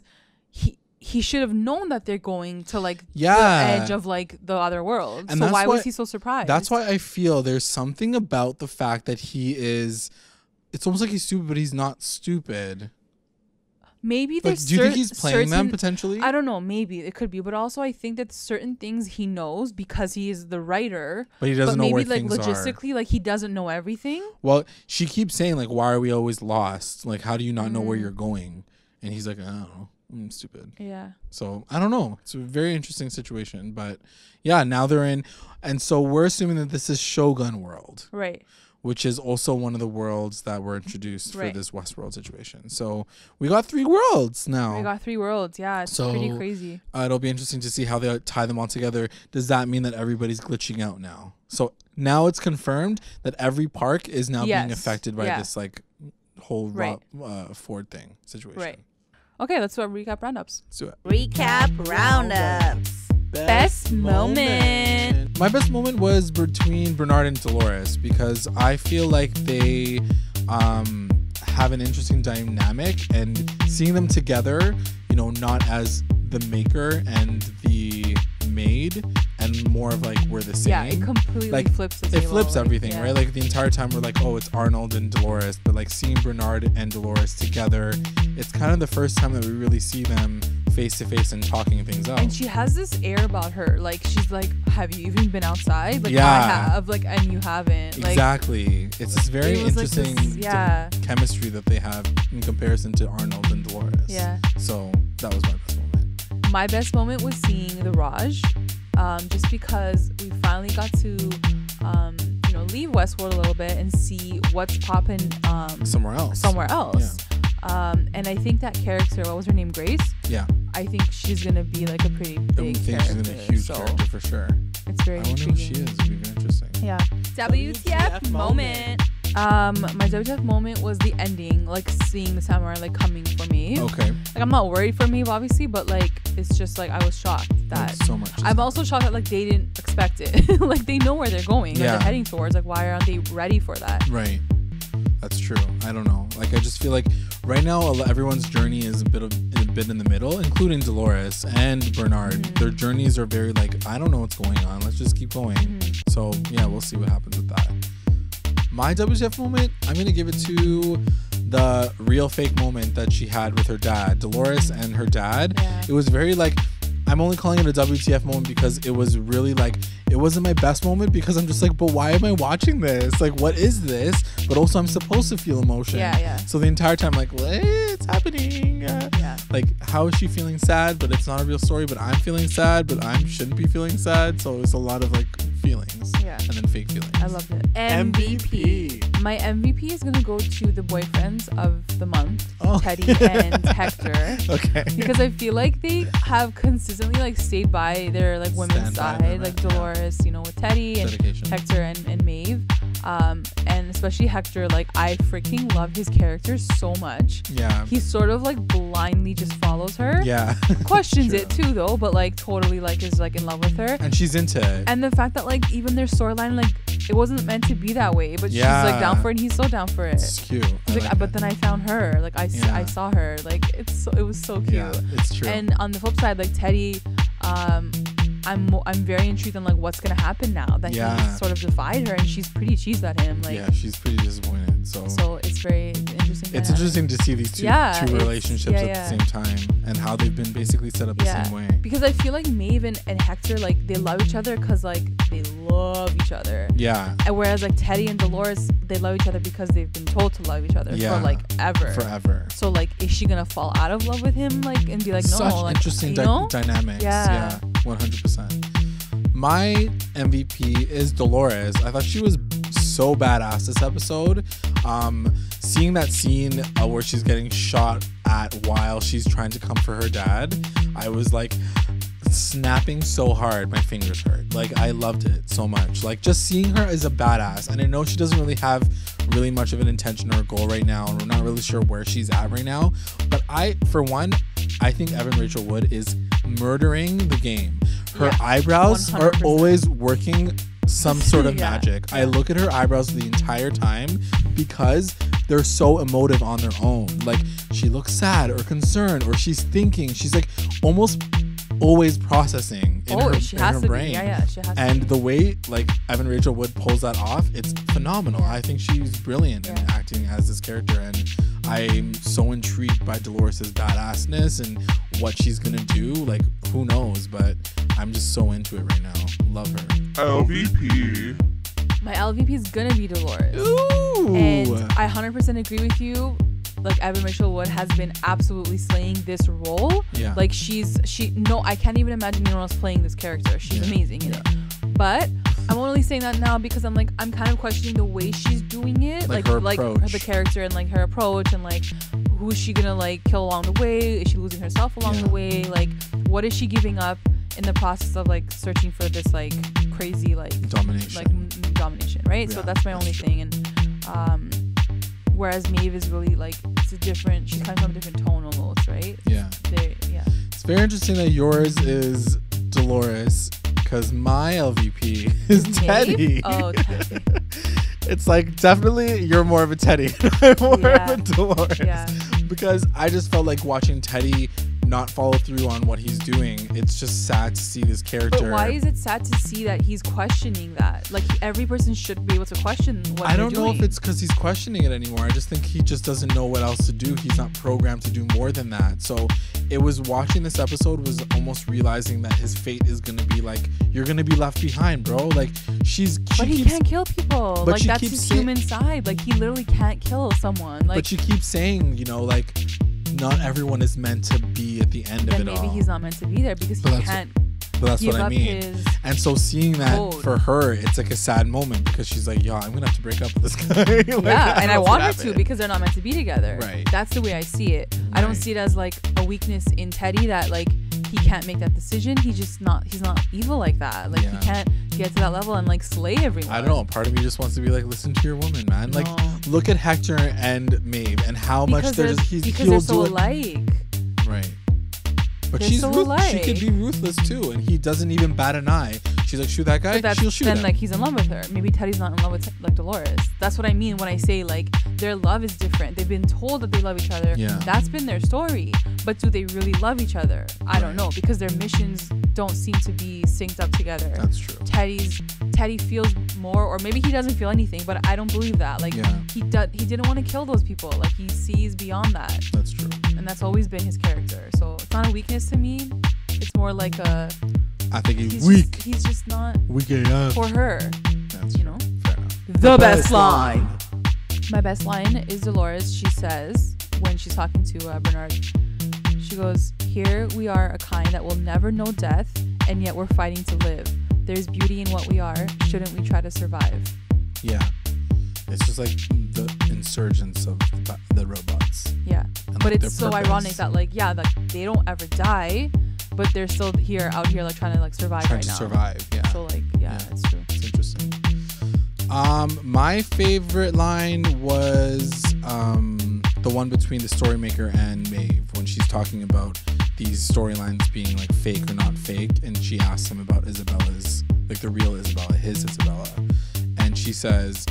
he should have known that they're going to like the edge of like the other world. And so why was why- he so surprised? That's why I feel there's something about the fact that he is. It's almost like he's stupid, but he's not stupid. maybe Like, there's do you think he's playing them certain- potentially? I don't know. Maybe it could be, but also I think that certain things he knows because he is the writer. But he doesn't but know maybe where like things are. logistically, like he doesn't know everything. Well, she keeps saying like, "Why are we always lost? Like, how do you not know Mm. where you're going?" And he's like, "I don't know. I'm stupid." Yeah. So I don't know. It's a very interesting situation, but yeah, now they're in, and so we're assuming that this is Shogun World, Right. which is also one of the worlds that were introduced Right. for this Westworld situation. So we got 3 worlds now. We got 3 worlds. Yeah, it's pretty So, crazy. It'll be interesting to see how they tie them all together. Does that mean that everybody's glitching out now? So now it's confirmed that every park is now being Yes. affected by Yeah. this like whole Right. Ford thing situation. Right. Okay, let's do our recap roundups. Let's do it. Recap roundups. Best moment. My best moment was between Bernard and Dolores because I feel like they have an interesting dynamic, and seeing them together, not as the maker and the maid, and more of like we're the same. Yeah, it completely Like, flips the It table. flips everything, Yeah. right? Like the entire time we're like, oh, it's Arnold and Dolores, but like seeing Bernard and Dolores together, it's kind of the first time that we really see them face to face and talking things out. And she has this air about her. Like, she's like, have you even been outside? Like, Yeah. I have. Like, and you haven't. Like, Exactly. It's this very it was like interesting this- yeah. chemistry that they have in comparison to Arnold and Dolores. Yeah. So that was my best moment. My best moment was seeing the Raj, just because we finally got to, leave Westworld a little bit and see what's popping Somewhere else. somewhere else. And I think that character, what was her name, Grace? Yeah. I think she's gonna be like a pretty I big think character. she's gonna be a huge so character for sure. it's very I wonder intriguing. who she is. It'd be very interesting. Yeah. WTF moment. My WTF moment was the ending, like seeing the samurai like coming for me. Okay. Like I'm not worried for me, obviously, but like it's just like I was shocked that. Like, so much. I'm also shocked that like they didn't expect it. Like they know where they're going, Yeah. they're heading towards. Like why aren't they ready for that? Right. That's true. I don't know. Like I just feel like right now everyone's journey is a bit in the middle, including Dolores and Bernard. Mm-hmm. Their journeys are very like, I don't know what's going on. Let's just keep going. Mm-hmm. So yeah, we'll see what happens with that. My WTF moment, I'm gonna give it to the real fake moment that she had with her dad, Dolores and her dad. Yeah. It was very like, I'm only calling it a WTF moment because it was really like, it wasn't my best moment because I'm just like, but why am I watching this? Like, what is this? But also I'm supposed to feel emotion. Yeah. So the entire time, like, what's happening? Yeah. Like, how is she feeling sad? But it's not a real story. But I'm feeling sad. But I shouldn't be feeling sad. So it's a lot of like feelings. Yeah. And then fake feelings. I loved it. MVP. My MVP is gonna go to the boyfriends of the month, Teddy and Hector. Okay. Because I feel like they have consistently like stayed by their like women's Stand by side, them, like yeah. Dolores, you know, with Teddy and Dedication. Hector and Maeve. And especially Hector, like I freaking love his character so much. Yeah. He sort of like blindly just follows her. Yeah. Questions True. it too though, but like totally like is like in love with her. And she's into it. And the fact that like even their storyline, like it wasn't meant to be that way, but Yeah. she's like down for it and he's so down for it. It's cute. He's like, but then I found her. Like I Yeah. saw her. Like it was so cute. Yeah, it's true. And on the flip side, like Teddy, I'm very intrigued on like what's gonna happen now that he sort of defied her and she's pretty cheesed at him. Like yeah, she's pretty disappointed. So it's very interesting. it's interesting to see these two relationships at the same time and how they've been basically set up the same way. Because I feel like Maeve and Hector, like they love each other because like they love each other. Yeah. And whereas like Teddy and Dolores, they love each other because they've been told to love each other for like ever. Forever. So like, is she gonna fall out of love with him like and be like, no? Such Like, interesting you know? dynamics. Yeah. 100%. My MVP is Dolores. I thought she was so badass this episode. Seeing that scene where she's getting shot at while she's trying to comfort her dad, I was like snapping so hard my fingers hurt. Like I loved it so much. Like just seeing her as a badass, and I know she doesn't really have really much of an intention or a goal right now, and we're not really sure where she's at right now, but for one, I think Evan Rachel Wood is murdering the game. Her eyebrows 100%. are always working some sort of magic. Yeah. I look at her eyebrows the entire time because they're so emotive on their own. Like she looks sad or concerned or she's thinking. She's like almost always processing in her brain. Yeah, she has and to be. the way like Evan Rachel Wood pulls that off, it's phenomenal. I think she's brilliant in acting as this character, and I'm so intrigued by Dolores' badassness and what she's gonna do. Like who knows, but I'm just so into it right now. Love her. LVP. My LVP is gonna be Dolores. Ooh. And I 100% agree with you. Like Evan Rachel Wood has been absolutely slaying this role. Yeah. Like I can't even imagine anyone else playing this character. She's amazing in it. But I'm only saying that now because I'm kind of questioning the way she's doing it. Like her approach. The character and like her approach and like who is she gonna like kill along the way? Is she losing herself along the way? Like what is she giving up in the process of like searching for this like crazy like domination, domination, right? So that's my only thing. And whereas Maeve is really like she's kind of on a different tone almost, right? Yeah. It's very interesting that yours is Dolores because my LVP is Maeve? Teddy. Oh, Teddy. It's like definitely you're more of a Teddy. I'm more of a Dolores. Yeah. Because I just felt like watching Teddy not follow through on what he's doing. It's just sad to see this character. But why is it sad to see that he's questioning that? Like every person should be able to question what I they're don't know if doing. it's because he's questioning it anymore. I just think he just doesn't know what else to do. He's not programmed to do more than that. So it was watching this episode was almost realizing that his fate is gonna be like, you're gonna be left behind, bro. Like But he can't kill people. But Like she that's keeps his saying- human side. Like he literally can't kill someone. Like but you keep saying, you know, like not everyone is meant to be at the end of then it maybe all. he's not meant to be there because But he that's- can't But that's give what I up mean. his And so seeing that code. for her, it's like a sad moment because she's like, yo, I'm gonna have to break up with this guy. Like, yeah, and I don't know want her what's to happening. because they're not meant to be together. Right. That's the way I see it. I don't Right. see it as like a weakness in Teddy that like he can't make that decision. He's not evil like that. Like Yeah. he can't get to that level and like slay everyone. I don't know. Part of me just wants to be like, listen to your woman, man. Like, No. look at Hector and Maeve and how much Because he'll they're so do it. alike. Right. But They're she's so she alike. could be ruthless too, and he doesn't even bat an eye. She's like, shoot that guy. But that's She'll shoot then him. like he's in love with her. Maybe Teddy's not in love with like Dolores. That's what I mean when I say like their love is different. They've been told that they love each other. Yeah. That's been their story. But do they really love each other? I don't Right. know because their missions don't seem to be synced up together. That's true. Teddy feels more, or maybe he doesn't feel anything, but I don't believe that. Like Yeah. he didn't want to kill those people. Like he sees beyond that, That's true. and that's always been his character. So it's not a weakness to me. It's just more like a. I think he's He's weak. He's just not Weak enough. for her. That's You know. fair enough. The best line. My best line is Dolores. She says when she's talking to Bernard, she goes, "Here we are, a kind that will never know death, and yet we're fighting to live. There's beauty in what we are. Shouldn't we try to survive?" Yeah. It's just like the insurgence of the robots. Yeah, And but like, it's their so purpose. ironic that like they don't ever die, but they're still out here like trying to like survive Trying right to now. survive. Yeah. So like yeah, it's true. It's interesting. My favorite line was the one between the story maker and Maeve when she's talking about these storylines being like fake or not fake, and she asks him about Isabella's, like the real Isabella, his Isabella, and she says,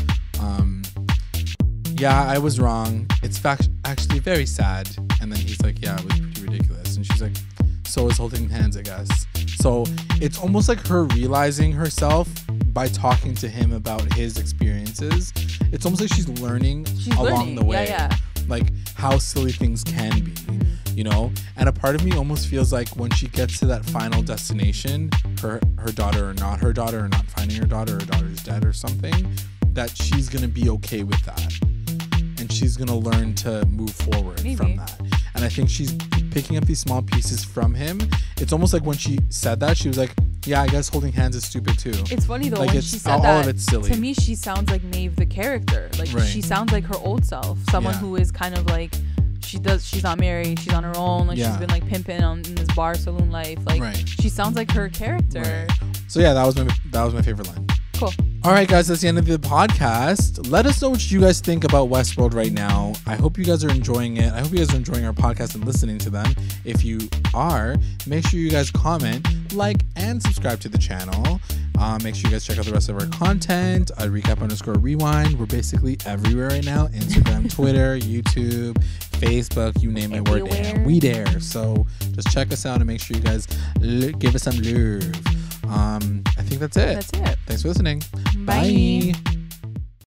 "Yeah, I was wrong. It's actually very sad." And then he's like, "Yeah, it was pretty ridiculous." And she's like, "So is holding hands, I guess." So it's almost like her realizing herself by talking to him about his experiences. It's almost like she's learning along the way, Yeah. like how silly things can be, you know. And a part of me almost feels like when she gets to that final destination, her daughter or not finding her daughter's dead or something, that she's gonna be okay with that, and she's gonna learn to move forward from that. And I think she's picking up these small pieces from him. It's almost like when she said that, she was like, "Yeah, I guess holding hands is stupid too." It's funny though, Like, when it's she said all that, of it's silly. to me she sounds like Maeve the character. Like Right. she sounds like her old self. Someone Yeah. who is kind of like she's not married, she's on her own, like Yeah. she's been like pimping in this bar saloon life. Like Right. she sounds like her character. Right. So yeah, that was my favorite line. Cool. All right, guys, that's the end of the podcast. Let us know what you guys think about Westworld right now. I hope you guys are enjoying it. I hope you guys are enjoying our podcast and listening to them. If you are, make sure you guys comment, like, and subscribe to the channel. Make sure you guys check out the rest of our content. Recap_rewind. We're basically everywhere right now. Instagram, Twitter, YouTube, Facebook, you name it, we're there. Everywhere. We there. So just check us out and make sure you guys give us some love. I think that's it. That's it. Thanks for listening. Bye. Bye.